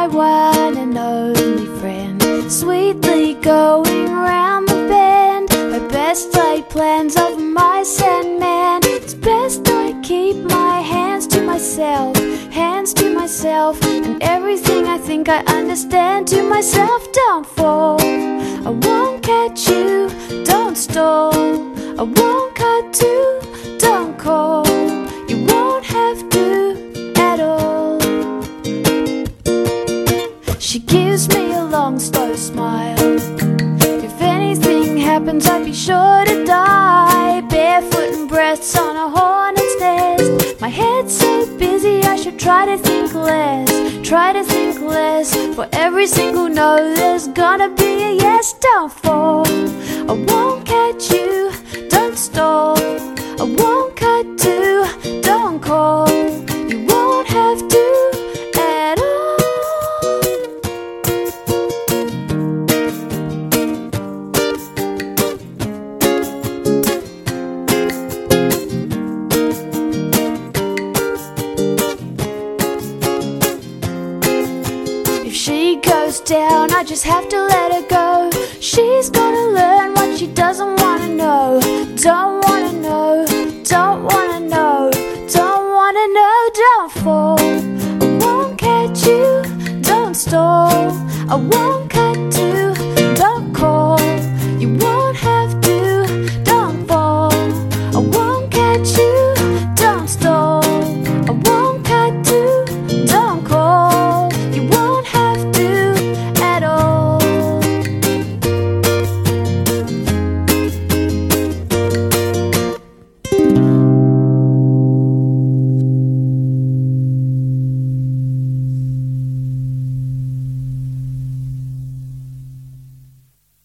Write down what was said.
one and only friend, sweetly going round the bend. Her best laid plans of my Sandman. It's best I keep my hands to myself, and everything I think I understand to myself. Don't fall, I won't catch you, don't stall, I won't cut to, don't call, you won't have to at all. She gives me a long slow smile. If anything happens I'd be sure to die, barefoot and breaths on a hornet's nest. My head's so busy I should try to think less, for every single no there's gonna be a yes. Don't fall, I won't catch you, don't stall, I won't cut to, don't call, you won't have to at all. If she goes down, I just have to let her go. She's gonna learn what she doesn't wanna know. Don't wanna know, don't wanna know, don't wanna know. Don't fall, I won't catch you, don't stall, I won't cut